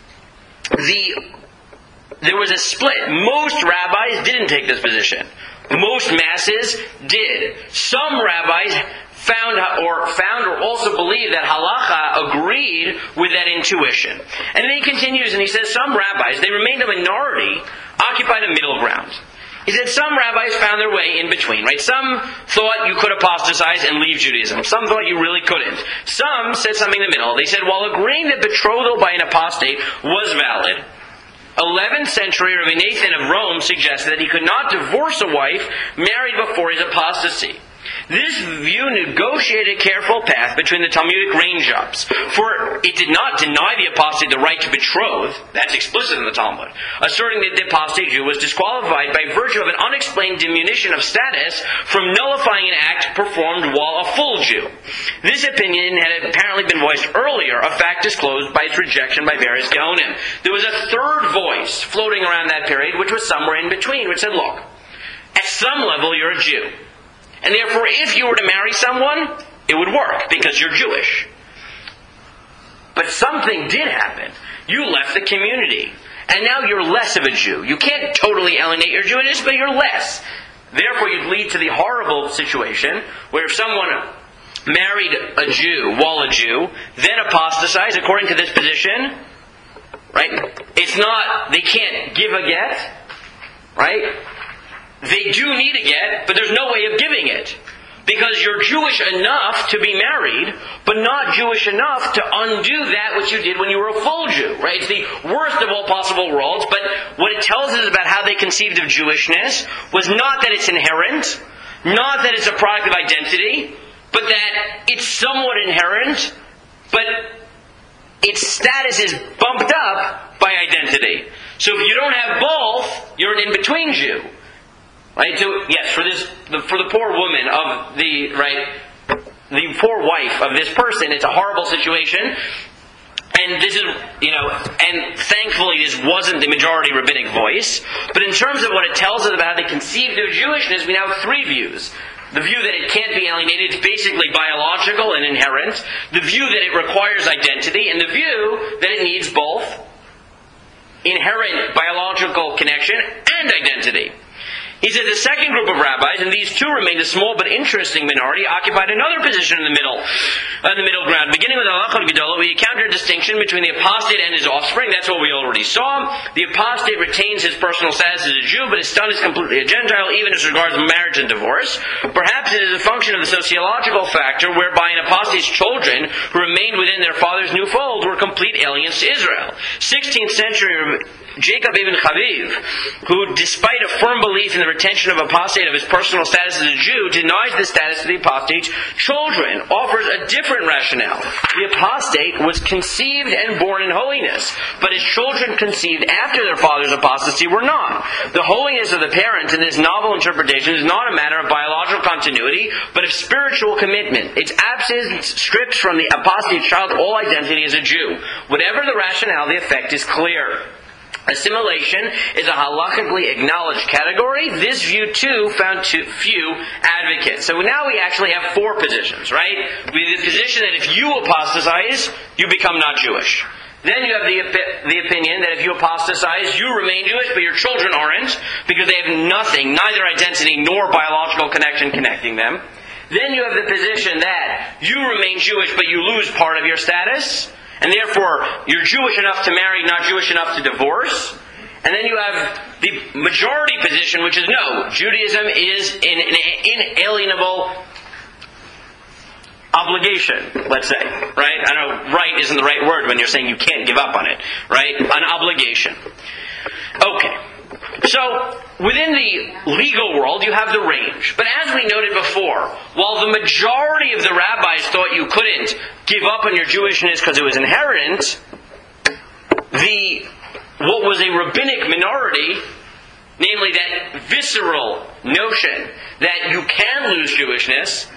there was a split. Most rabbis didn't take this position. Most masses did. Some rabbis found or also believed that halacha agreed with that intuition. And then he continues and he says some rabbis, they remained a minority, occupied a middle ground. He said some rabbis found their way in between, right? Some thought you could apostatize and leave Judaism. Some thought you really couldn't. Some said something in the middle. They said, while agreeing that betrothal by an apostate was valid, 11th century Rabbi Nathan of Rome suggested that he could not divorce a wife married before his apostasy. This view negotiated a careful path between the Talmudic range-ups, for it did not deny the apostate the right to betroth, that's explicit in the Talmud, asserting that the apostate Jew was disqualified by virtue of an unexplained diminution of status from nullifying an act performed while a full Jew. This opinion had apparently been voiced earlier, a fact disclosed by its rejection by various Gaonim. There was a third voice floating around that period, which was somewhere in between, which said, look, at some level you're a Jew. And therefore, if you were to marry someone, it would work, because you're Jewish. But something did happen. You left the community. And now you're less of a Jew. You can't totally alienate your Jewishness, but you're less. Therefore, you'd lead to the horrible situation where if someone married a Jew while a Jew, then apostatized, according to this position, right? It's not, they can't give a get, right? They do need a get, but there's no way of giving it. Because you're Jewish enough to be married, but not Jewish enough to undo that which you did when you were a full Jew, right? It's the worst of all possible worlds, but what it tells us about how they conceived of Jewishness was not that it's inherent, not that it's a product of identity, but that it's somewhat inherent, but its status is bumped up by identity. So if you don't have both, you're an in-between Jew. Right? So, yes, for the poor woman of the poor wife of this person, it's a horrible situation. And this is, and thankfully this wasn't the majority rabbinic voice. But in terms of what it tells us about how they conceived of Jewishness, we now have 3 views. The view that it can't be alienated, it's basically biological and inherent. The view that it requires identity, and the view that it needs both inherent biological connection and identity. He said the second group of rabbis, and these two remained a small but interesting minority, occupied another position in the middle ground. Beginning with Halacha Gedola, we encounter a distinction between the apostate and his offspring. That's what we already saw. The apostate retains his personal status as a Jew, but his son is completely a Gentile, even as regards marriage and divorce. Perhaps it is a function of the sociological factor whereby an apostate's children who remained within their father's new fold were complete aliens to Israel. 16th century Jacob ibn Chaviv, who, despite a firm belief in the the retention of apostate of his personal status as a Jew denies the status of the apostate's children, offers a different rationale. The apostate was conceived and born in holiness, but his children conceived after their father's apostasy were not. The holiness of the parents in this novel interpretation is not a matter of biological continuity, but of spiritual commitment. Its absence strips from the apostate's child all identity as a Jew. Whatever the rationale, the effect is clear. Assimilation is a halakhically acknowledged category. This view, too, found few advocates. So now we actually have four positions, right? We have the position that if you apostatize, you become not Jewish. Then you have the opinion that if you apostatize, you remain Jewish, but your children aren't, because they have nothing, neither identity nor biological connection connecting them. Then you have the position that you remain Jewish, but you lose part of your status, and therefore you're Jewish enough to marry, not Jewish enough to divorce. And then you have the majority position, which is no, Judaism is an inalienable obligation, let's say, right? I know right isn't the right word when you're saying you can't give up on it, right? An obligation. Okay. So, within the legal world, you have the range. But as we noted before, while the majority of the rabbis thought you couldn't give up on your Jewishness because it was inherent, what was a rabbinic minority, namely that visceral notion that you can lose Jewishness,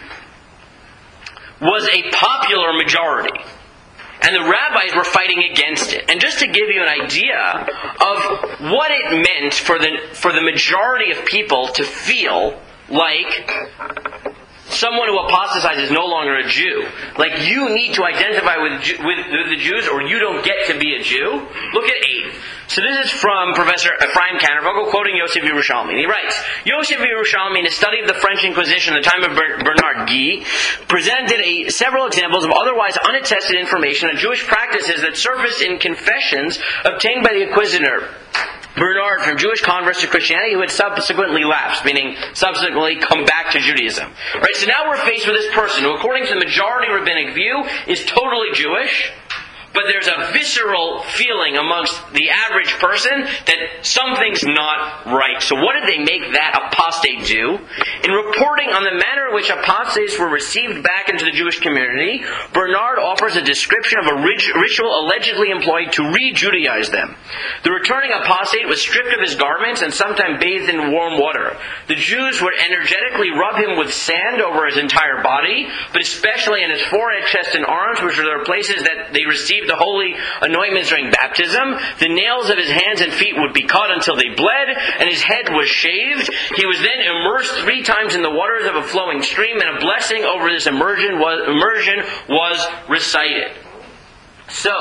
was a popular majority. And the rabbis were fighting against it. And just to give you an idea of what it meant for the majority of people to feel like someone who apostatizes is no longer a Jew. Like you need to identify with the Jews or you don't get to be a Jew. Look at 8. So this is from Professor Ephraim Kantervogel quoting Yosef Yerushalmi. He writes, Yosef Yerushalmi, in a study of the French Inquisition in the time of Bernard Guy, presented several examples of otherwise unattested information on Jewish practices that surfaced in confessions obtained by the Inquisitor Bernard from Jewish converts to Christianity who had subsequently lapsed, meaning subsequently come back to Judaism. Right, so now we're faced with this person who, according to the majority rabbinic view, is totally Jewish, but there's a visceral feeling amongst the average person that something's not right. So what did they make that apostate do? In reporting on the manner in which apostates were received back into the Jewish community, Bernard offers a description of a ritual allegedly employed to re-Judaize them. The returning apostate was stripped of his garments and sometimes bathed in warm water. The Jews would energetically rub him with sand over his entire body, but especially on his forehead, chest, and arms, which were the places that they received the holy anointments during baptism. The nails of his hands and feet would be cut until they bled, and his head was shaved. He was then immersed 3 times in the waters of a flowing stream, and a blessing over this immersion was recited. So,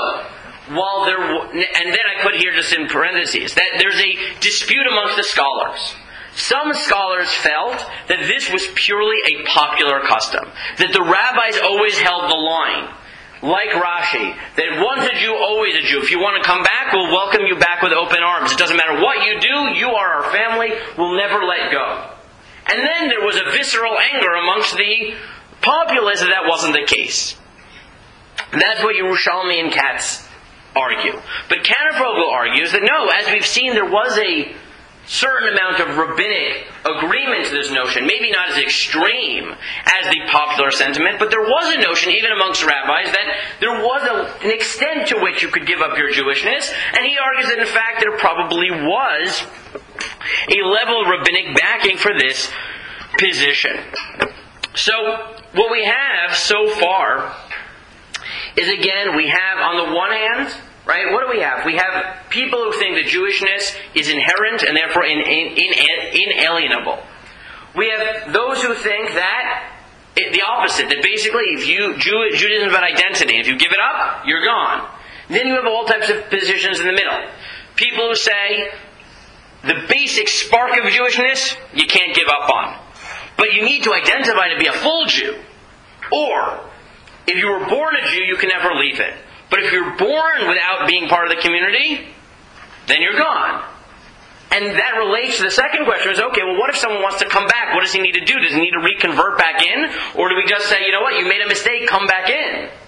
and then I put here just in parentheses, that there's a dispute amongst the scholars. Some scholars felt that this was purely a popular custom, that the rabbis always held the line. Like Rashi, that once a Jew, always a Jew. If you want to come back, we'll welcome you back with open arms. It doesn't matter what you do, you are our family, we'll never let go. And then there was a visceral anger amongst the populace that wasn't the case. That's what Yerushalmi and Katz argue. But Kantervogel argues that no, as we've seen, there was a certain amount of rabbinic agreement to this notion, maybe not as extreme as the popular sentiment, but there was a notion, even amongst rabbis, that there was an extent to which you could give up your Jewishness, and he argues that in fact there probably was a level of rabbinic backing for this position. So, what we have so far is, again, we have on the one hand, right, what do we have? We have people who think that Jewishness is inherent and therefore inalienable. We have those who think that the opposite, that basically if Judaism is about identity, if you give it up, you're gone. Then you have all types of positions in the middle. People who say the basic spark of Jewishness you can't give up on, but you need to identify to be a full Jew. Or, if you were born a Jew, you can never leave it. But if you're born without being part of the community, then you're gone. And that relates to the second question, is okay, well what if someone wants to come back? What does he need to do? Does he need to reconvert back in? Or do we just say, you know what, you made a mistake, come back in?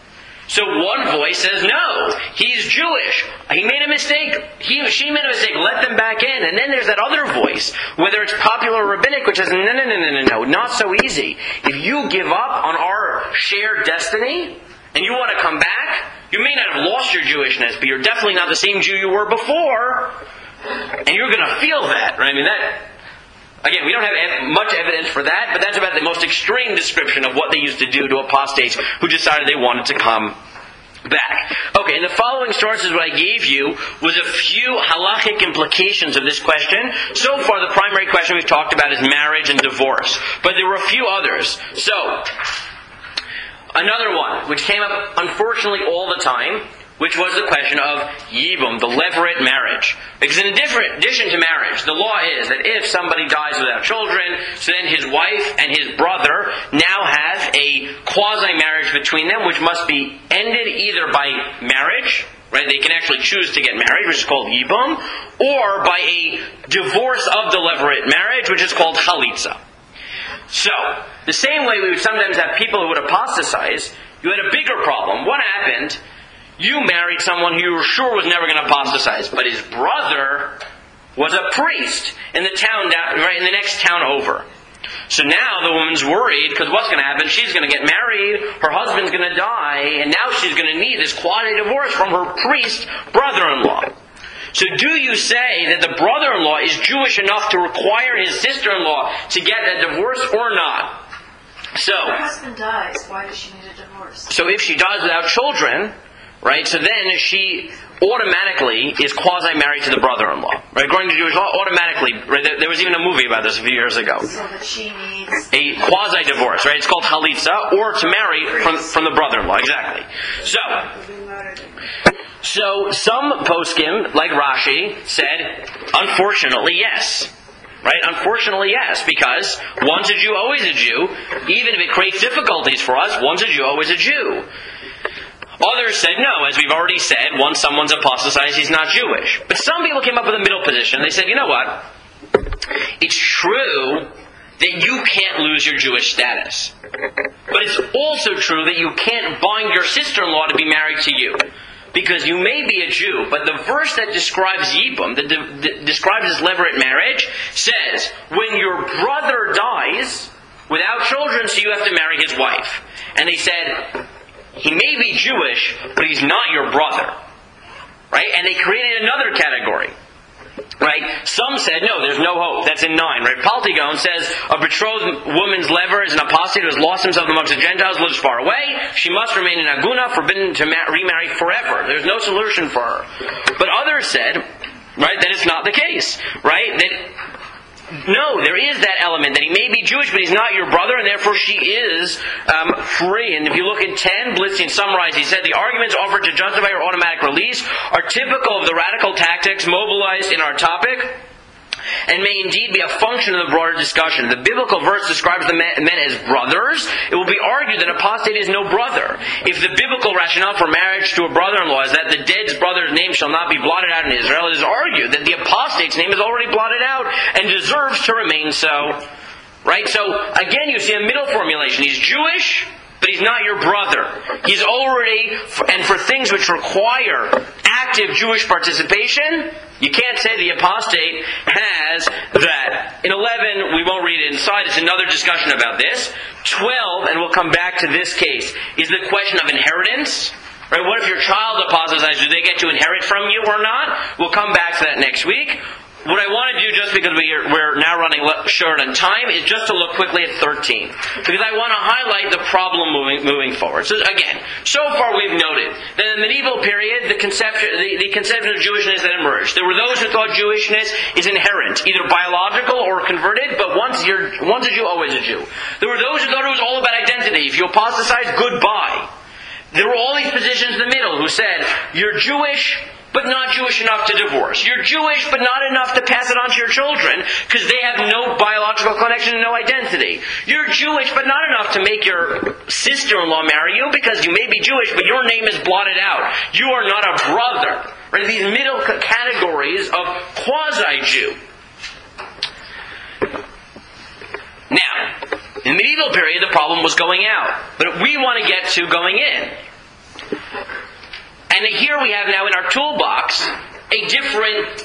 So one voice says, no, he's Jewish. He made a mistake. She made a mistake. Let them back in. And then there's that other voice, whether it's popular or rabbinic, which says, no, not so easy. If you give up on our shared destiny and you want to come back, you may not have lost your Jewishness, but you're definitely not the same Jew you were before. And you're going to feel that, right? I mean, again, we don't have much evidence for that, but that's about the most extreme description of what they used to do to apostates who decided they wanted to come back. Okay, and the following sources what I gave you was a few halachic implications of this question. So far, the primary question we've talked about is marriage and divorce, but there were a few others. So, another one, which came up, unfortunately, all the time, which was the question of yibum, the levirate marriage. Because in addition to marriage, the law is that if somebody dies without children, so then his wife and his brother now have a quasi-marriage between them, which must be ended either by marriage, right? They can actually choose to get married, which is called yibum, or by a divorce of the levirate marriage, which is called chalitza. So, the same way we would sometimes have people who would apostatize, you had a bigger problem. What happened? You married someone who you were sure was never going to apostatize, but his brother was a priest in the town right in the next town over. So now the woman's worried, because what's going to happen? She's going to get married, her husband's going to die, and now she's going to need this quasi-divorce from her priest brother-in-law. So do you say that the brother-in-law is Jewish enough to require his sister-in-law to get a divorce or not? So,
if her husband dies, why does she need a divorce?
So if she dies without children, right, so then she automatically is quasi-married to the brother-in-law. Right? According to Jewish law, automatically, right, there was even a movie about this a few years ago.
So that she needs
a quasi-divorce, right? It's called chalitza, or to marry from the brother-in-law, exactly. So some poskim, like Rashi, said, unfortunately, yes. Right? Unfortunately, yes, because once a Jew, always a Jew. Even if it creates difficulties for us, once a Jew, always a Jew. Others said no, as we've already said, once someone's apostatized, he's not Jewish. But some people came up with a middle position. They said, you know what? It's true that you can't lose your Jewish status. But it's also true that you can't bind your sister-in-law to be married to you. Because you may be a Jew, but the verse that describes Yibum, that describes this levirate marriage, says, when your brother dies without children, so you have to marry his wife. And they said, he may be Jewish, but he's not your brother. Right? And they created another category. Right? Some said, no, there's no hope. That's in 9. Right? Paltigon says, a betrothed woman's lever is an apostate who has lost himself amongst the Gentiles, lives far away. She must remain in Aguna, forbidden to remarry forever. There's no solution for her. But others said, right, that it's not the case. Right? That no, there is that element that he may be Jewish, but he's not your brother, and therefore she is free. And if you look at 10, Blitzstein summarized, he said, the arguments offered to justify her automatic release are typical of the radical tactics mobilized in our topic, and may indeed be a function of the broader discussion. The biblical verse describes the men as brothers. It will be argued that apostate is no brother. If the biblical rationale for marriage to a brother-in-law is that the dead brother's name shall not be blotted out in Israel, it is argued that the apostate's name is already blotted out and deserves to remain so. Right? So, again, you see a middle formulation. He's Jewish, but he's not your brother. He's already, and for things which require active Jewish participation, you can't say the apostate has that. In 11, we won't read it inside, it's another discussion about this. 12, and we'll come back to this case, is the question of inheritance. Right? What if your child apostatizes? Do they get to inherit from you or not? We'll come back to that next week. What I want to do, just because we're now running short on time, is just to look quickly at 13. Because I want to highlight the problem moving forward. So again, so far we've noted that in the medieval period, the conception of Jewishness that emerged. There were those who thought Jewishness is inherent, either biological or converted, but once a Jew, always a Jew. There were those who thought it was all about identity. If you apostatize, goodbye. There were all these positions in the middle who said, you're Jewish, but not Jewish enough to divorce. You're Jewish, but not enough to pass it on to your children, because they have no biological connection and no identity. You're Jewish, but not enough to make your sister-in-law marry you, because you may be Jewish, but your name is blotted out. You are not a brother. Right? These middle categories of quasi-Jew. Now, in the medieval period, the problem was going out. But we want to get to going in. And here we have now in our toolbox a different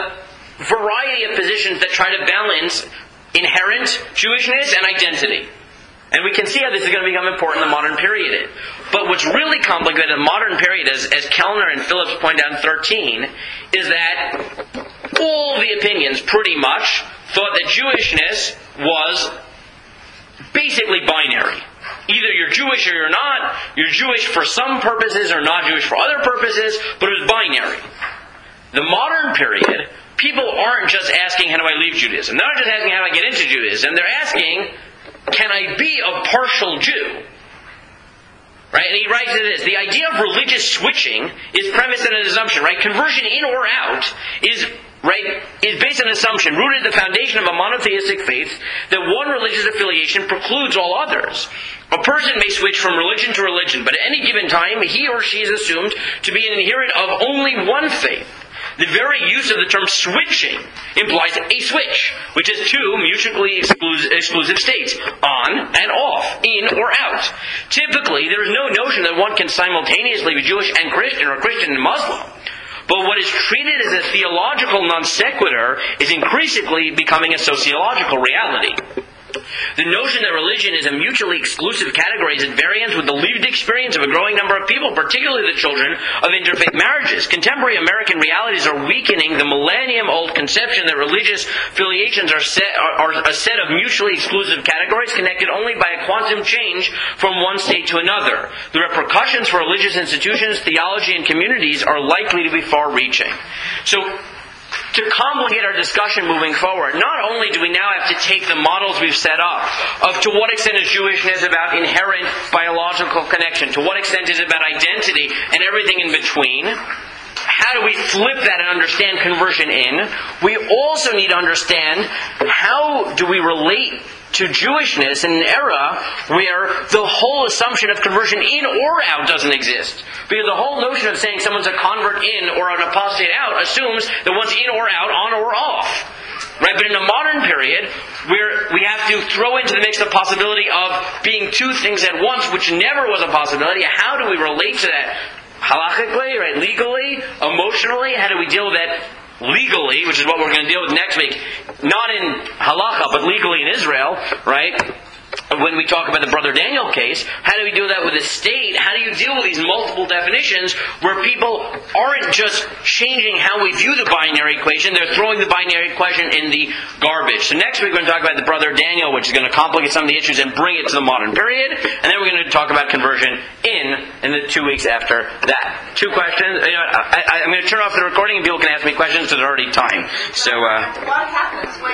variety of positions that try to balance inherent Jewishness and identity. And we can see how this is going to become important in the modern period. But what's really complicated in the modern period, as Kellner and Phillips point out in 13, is that all the opinions pretty much thought that Jewishness was basically binary. Either you're Jewish or you're not. You're Jewish for some purposes or not Jewish for other purposes, but it was binary. The modern period, people aren't just asking, how do I leave Judaism? They're not just asking, how do I get into Judaism? They're asking, can I be a partial Jew? Right? And he writes this, the idea of religious switching is premised on an assumption, right? Conversion in or out is based on an assumption, rooted in the foundation of a monotheistic faith, that one religious affiliation precludes all others. A person may switch from religion to religion, but at any given time, he or she is assumed to be an adherent of only one faith. The very use of the term switching implies a switch, which is two mutually exclusive states, on and off, in or out. Typically, there is no notion that one can simultaneously be Jewish and Christian, or Christian and Muslim. But what is treated as a theological non sequitur is increasingly becoming a sociological reality. The notion that religion is a mutually exclusive category is at variance with the lived experience of a growing number of people, particularly the children of interfaith marriages. Contemporary American realities are weakening the millennium-old conception that religious affiliations are a set of mutually exclusive categories connected only by a quantum change from one state to another. The repercussions for religious institutions, theology, and communities are likely to be far-reaching. So, to complicate our discussion moving forward, not only do we now have to take the models we've set up of to what extent is Jewishness about inherent biological connection, to what extent is it about identity, and everything in between. How do we flip that and understand conversion in? We also need to understand how do we relate to Jewishness in an era where the whole assumption of conversion in or out doesn't exist. Because the whole notion of saying someone's a convert in or an apostate out assumes that one's in or out, on or off. Right? But in the modern period, where we have to throw into the mix the possibility of being two things at once, which never was a possibility, how do we relate to that? Halachically, right? Legally, emotionally, how do we deal with that legally, which is what we're going to deal with next week, not in halacha, but legally in Israel, right? When we talk about the Brother Daniel case, how do we do that with the state? How do you deal with these multiple definitions where people aren't just changing how we view the binary equation, they're throwing the binary equation in the garbage. So next week we're going to talk about the Brother Daniel, which is going to complicate some of the issues and bring it to the modern period. And then we're going to talk about conversion in the 2 weeks after that. 2 questions. I'm going to turn off the recording and people can ask me questions because it's already time. So,
What happens when